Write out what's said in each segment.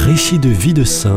Récit de vie de saint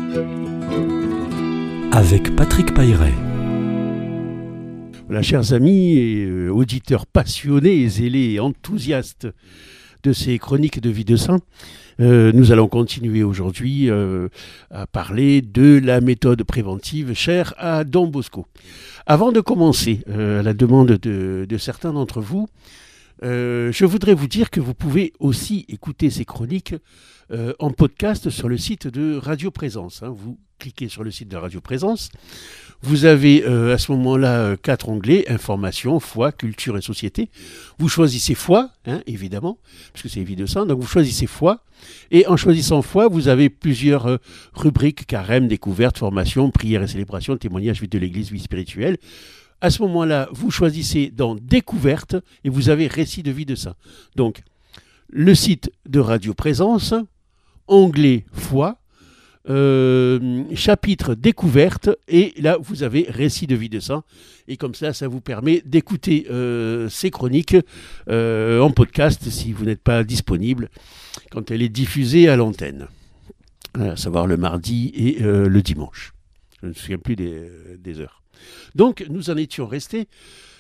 avec Patrick Pailleret. Voilà, chers amis et auditeurs passionnés, zélés et enthousiastes de ces chroniques de vie de saint, nous allons continuer aujourd'hui à parler de la méthode préventive chère à Don Bosco. Avant de commencer, à la demande de certains d'entre vous, je voudrais vous dire que vous pouvez aussi écouter ces chroniques en podcast sur le site de Radio Présence. Vous cliquez sur le site de Radio Présence. Vous avez à ce moment-là 4 onglets, information, foi, culture et société. Vous choisissez foi, évidemment, puisque c'est vie de saint, donc vous choisissez foi. Et en choisissant foi, vous avez plusieurs rubriques, carême, découverte, formation, prière et célébration, témoignage, vie de l'Église, vie spirituelle. À ce moment-là, vous choisissez dans découverte et vous avez récit de vie de saint. Donc, le site de Radio Présence, onglet foi, chapitre découverte, et là vous avez récit de vie de saint, et comme ça vous permet d'écouter ces chroniques en podcast si vous n'êtes pas disponible quand elle est diffusée à l'antenne, à savoir le mardi et le dimanche. Je ne me souviens plus des heures. Donc nous en étions restés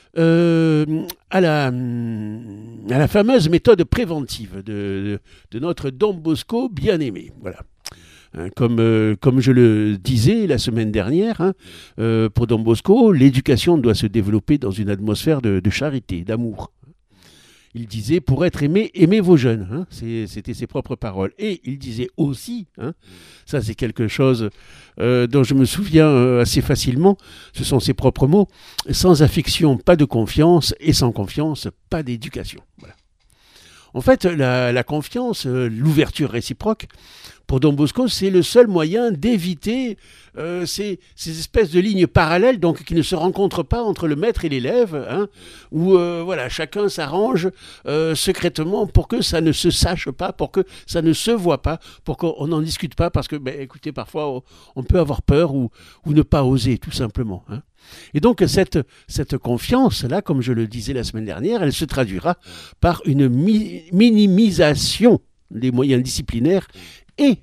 à la fameuse méthode préventive de notre Don Bosco bien-aimé. Voilà. Comme je le disais la semaine dernière, pour Don Bosco, l'éducation doit se développer dans une atmosphère de charité, d'amour. Il disait, pour être aimé, aimez vos jeunes. C'était ses propres paroles. Et il disait aussi, ça c'est quelque chose dont je me souviens assez facilement, ce sont ses propres mots, sans affection, pas de confiance, et sans confiance, pas d'éducation. Voilà. En fait, la confiance, l'ouverture réciproque, pour Don Bosco, c'est le seul moyen d'éviter ces espèces de lignes parallèles, donc qui ne se rencontrent pas entre le maître et l'élève, où voilà, chacun s'arrange secrètement pour que ça ne se sache pas, pour que ça ne se voit pas, pour qu'on n'en discute pas, parce que, écoutez, parfois on peut avoir peur ou ne pas oser, tout simplement. Et donc cette confiance-là, comme je le disais la semaine dernière, elle se traduira par une minimisation des moyens disciplinaires et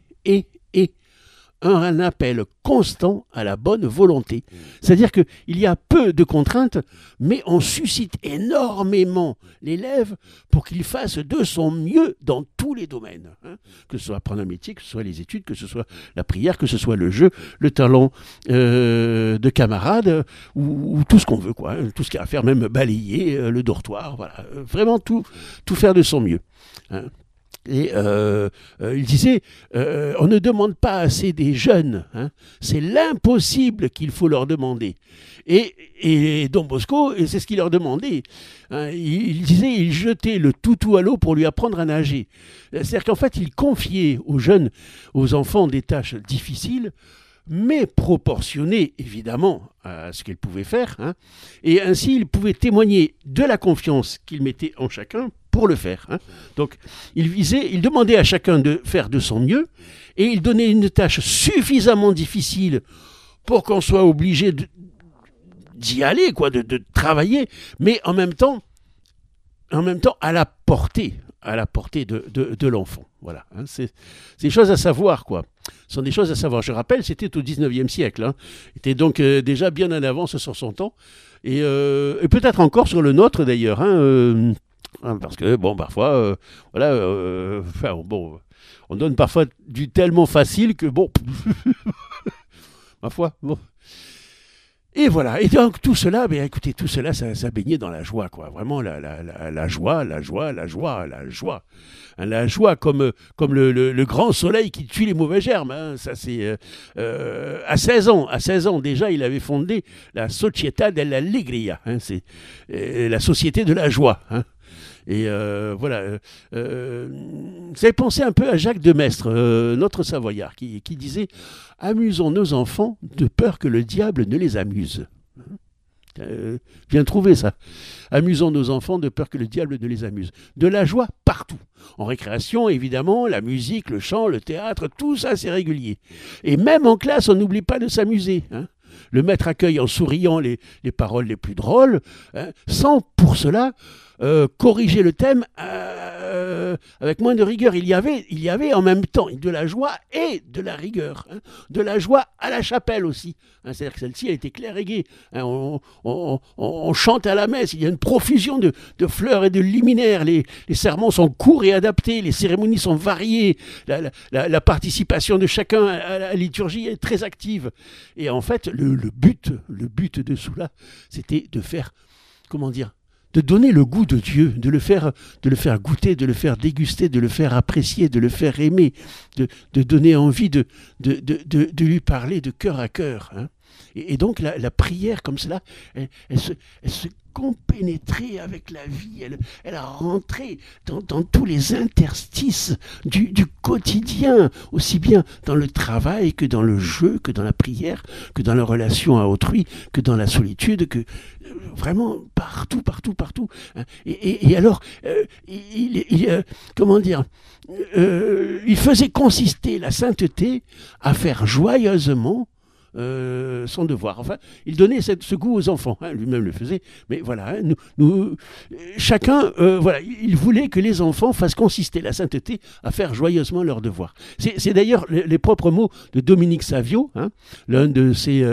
un appel constant à la bonne volonté. C'est-à-dire qu'il y a peu de contraintes, mais on suscite énormément l'élève pour qu'il fasse de son mieux dans tous les domaines. Que ce soit apprendre un métier, que ce soit les études, que ce soit la prière, que ce soit le jeu, le talent de camarade, ou tout ce qu'on veut, tout ce qu'il y a à faire, même balayer le dortoir, voilà. Vraiment tout faire de son mieux. Et il disait, on ne demande pas assez des jeunes, c'est l'impossible qu'il faut leur demander. Et Don Bosco, c'est ce qu'il leur demandait. Il disait, il jetait le toutou à l'eau pour lui apprendre à nager. C'est-à-dire qu'en fait, il confiait aux jeunes, aux enfants, des tâches difficiles, mais proportionnées évidemment à ce qu'ils pouvaient faire. Et ainsi, il pouvait témoigner de la confiance qu'il mettait en chacun pour le faire. Donc, il demandait à chacun de faire de son mieux, et il donnait une tâche suffisamment difficile pour qu'on soit obligé d'y aller, de travailler, mais en même temps à la portée de l'enfant. Voilà, c'est des choses à savoir, Ce sont des choses à savoir. Je rappelle, c'était au 19e siècle. Il était donc déjà bien en avance sur son temps, et peut-être encore sur le nôtre d'ailleurs, parce que, parfois, on donne parfois du tellement facile que, ma foi, Et voilà, et donc tout cela, écoutez, tout cela, ça baignait dans la joie, Vraiment la joie. La joie comme le grand soleil qui tue les mauvais germes. Ça c'est à 16 ans déjà, il avait fondé la Società dell'Allegria. C'est la société de la joie. Et voilà, ça fait penser un peu à Jacques de Maistre, notre Savoyard, qui disait « Amusons nos enfants de peur que le diable ne les amuse ». Bien trouvé ça. Amusons nos enfants de peur que le diable ne les amuse. De la joie partout. En récréation, évidemment, la musique, le chant, le théâtre, tout ça c'est régulier. Et même en classe, on n'oublie pas de s'amuser. Le maître accueille en souriant les paroles les plus drôles, sans pour cela corriger le thème avec moins de rigueur. Il y avait en même temps de la joie et de la rigueur, hein. De la joie à la chapelle aussi, hein. C'est-à-dire que celle-ci, elle était claire et gaie, hein. On chante à la messe, il y a une profusion de fleurs et de liminaires, les sermons sont courts et adaptés, les cérémonies sont variées, la participation de chacun à la liturgie est très active. Et en fait, le but de cela, c'était de faire, comment dire, de donner le goût de Dieu, de le faire goûter, de le faire déguster, de le faire apprécier, de le faire aimer, de donner envie de lui parler de cœur à cœur, hein. Et donc la prière comme cela, elle se compénétrer avec la vie, elle a rentré dans tous les interstices du quotidien, aussi bien dans le travail que dans le jeu, que dans la prière, que dans la relation à autrui, que dans la solitude, que vraiment partout. Et alors, comment dire, il faisait consister la sainteté à faire joyeusement son devoir. Enfin, il donnait ce goût aux enfants, hein, lui-même le faisait, mais voilà, hein, chacun, voilà, il voulait que les enfants fassent consister la sainteté à faire joyeusement leur devoir. C'est d'ailleurs les propres mots de Dominique Savio, hein, l'un de ses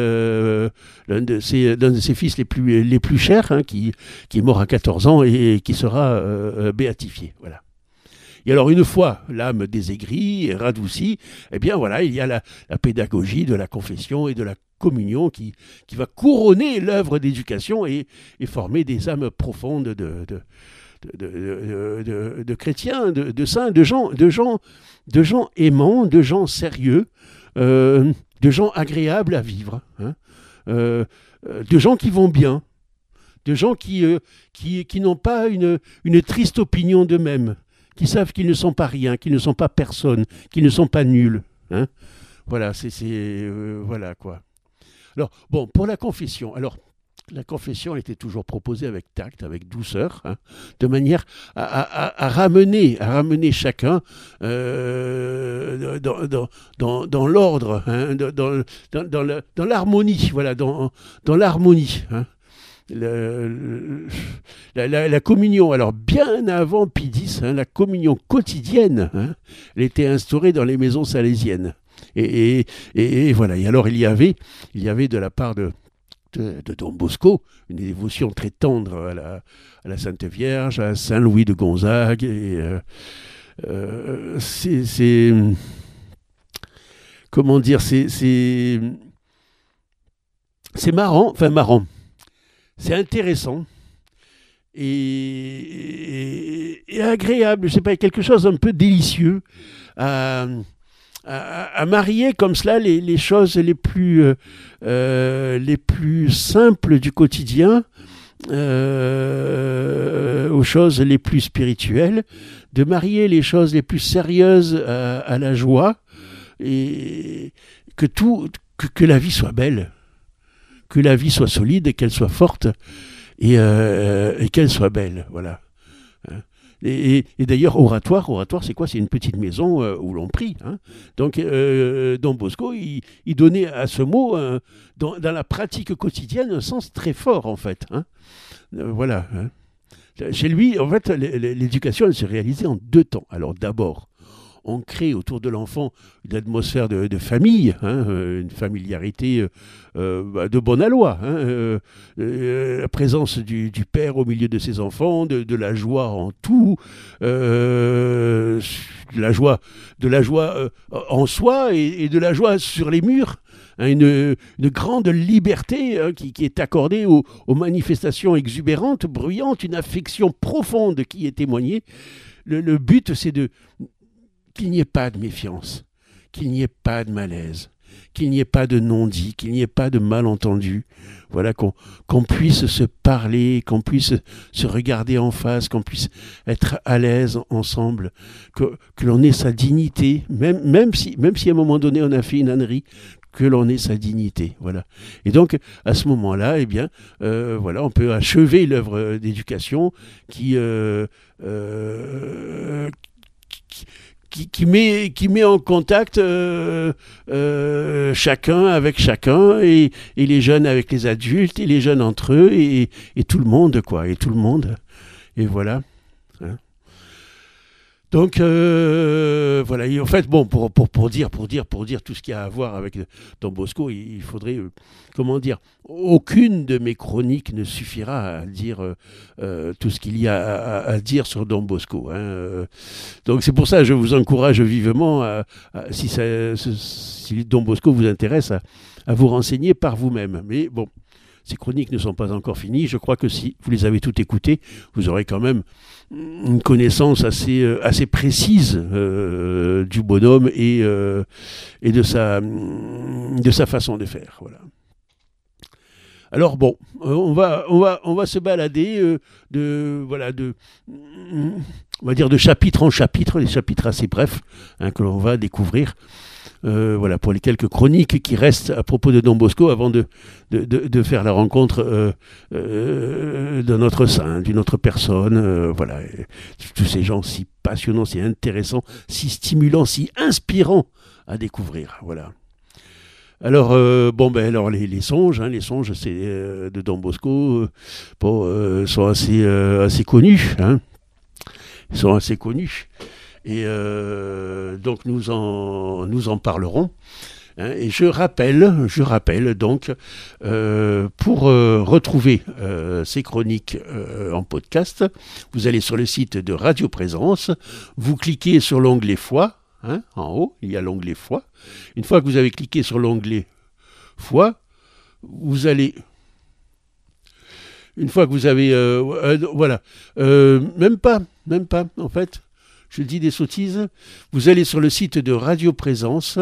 fils les plus chers, hein, qui est mort à 14 ans et qui sera béatifié. Voilà. Et alors une fois l'âme désaigrie et radoucie, eh bien voilà, il y a la pédagogie de la confession et de la communion qui va couronner l'œuvre d'éducation et former des âmes profondes de chrétiens, de saints, de gens aimants, de gens sérieux, de gens agréables à vivre, hein, de gens qui vont bien, de gens qui n'ont pas une triste opinion d'eux-mêmes, qui savent qu'ils ne sont pas rien, qu'ils ne sont pas personne, qu'ils ne sont pas nuls, hein. Voilà, voilà quoi. Alors, bon, pour la confession, la confession était toujours proposée avec tact, avec douceur, hein, de manière à ramener chacun dans l'ordre, hein, dans l'harmonie, voilà, dans l'harmonie, hein. La communion, alors bien avant Pie X, hein, la communion quotidienne, hein, elle était instaurée dans les maisons salésiennes. Et voilà. Et alors il y avait de la part de Don Bosco une dévotion très tendre à la Sainte Vierge, à Saint Louis de Gonzague. Et c'est comment dire, c'est marrant. C'est intéressant et agréable, je sais pas, quelque chose un peu délicieux à marier comme cela les choses les plus simples du quotidien aux choses les plus spirituelles, de marier les choses les plus sérieuses à la joie, et que la vie soit belle, que la vie soit solide et qu'elle soit forte et qu'elle soit belle, voilà. Et d'ailleurs, oratoire, c'est quoi? C'est une petite maison où l'on prie, hein. Donc, Don Bosco, il donnait à ce mot, dans la pratique quotidienne, un sens très fort, en fait, hein. Voilà, hein. Chez lui, en fait, l'éducation, elle se réalisait en 2 temps. Alors, d'abord, on crée autour de l'enfant une atmosphère de famille, hein, une familiarité de bon aloi, hein, la présence du père au milieu de ses enfants, de la joie en tout, de la joie en soi et de la joie sur les murs, hein, une grande liberté, hein, qui est accordée aux manifestations exubérantes, bruyantes, une affection profonde qui est témoignée. Le but, c'est qu'il n'y ait pas de méfiance, qu'il n'y ait pas de malaise, qu'il n'y ait pas de non-dit, qu'il n'y ait pas de malentendu. Voilà, qu'on puisse se parler, qu'on puisse se regarder en face, qu'on puisse être à l'aise ensemble, que l'on ait sa dignité, même si à un moment donné on a fait une ânerie, que l'on ait sa dignité, voilà. Et donc à ce moment-là, eh bien, voilà, on peut achever l'œuvre d'éducation qui met en contact chacun avec chacun, et les jeunes avec les adultes, et les jeunes entre eux, et tout le monde, quoi, et tout le monde. Et voilà. Hein. Donc voilà, et en fait, bon, pour dire tout ce qu'il y a à voir avec Don Bosco, il faudrait, comment dire, aucune de mes chroniques ne suffira à dire tout ce qu'il y a à dire sur Don Bosco. Donc c'est pour ça que je vous encourage vivement, si Don Bosco vous intéresse, à vous renseigner par vous-même. Mais bon, ces chroniques ne sont pas encore finies. Je crois que si vous les avez toutes écoutées, vous aurez quand même une connaissance assez précise du bonhomme et de sa façon de faire. Voilà. Alors bon, on va se balader on va dire de chapitre en chapitre, des chapitres assez brefs que l'on va découvrir. Voilà, pour les quelques chroniques qui restent à propos de Don Bosco avant de faire la rencontre d'un autre saint, d'une autre personne. Voilà, et tous ces gens si passionnants, si intéressants, si stimulants, si inspirants à découvrir. Voilà. Alors, alors les songes, c'est de Don Bosco, sont assez connus. Ils sont assez connus. Et donc nous en parlerons. Et je rappelle donc, pour retrouver ces chroniques en podcast, vous allez sur le site de Radio Présence, vous cliquez sur l'onglet Foi, en haut, il y a l'onglet Foi. Une fois que vous avez cliqué sur l'onglet Foi, vous allez... Une fois que vous avez... même pas, en fait... Je dis des sottises. Vous allez sur le site de Radio Présence.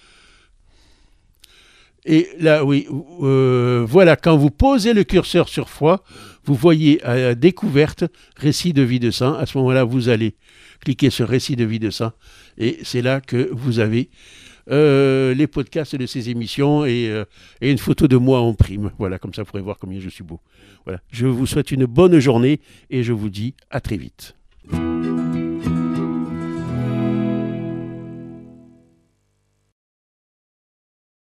Et là, oui, voilà, quand vous posez le curseur sur Foi, vous voyez à découverte Récit de vie de saint. À ce moment-là, vous allez cliquer sur Récit de vie de saint. Et c'est là que vous avez les podcasts de ces émissions et une photo de moi en prime. Voilà, comme ça, vous pourrez voir combien je suis beau. Voilà. Je vous souhaite une bonne journée et je vous dis à très vite.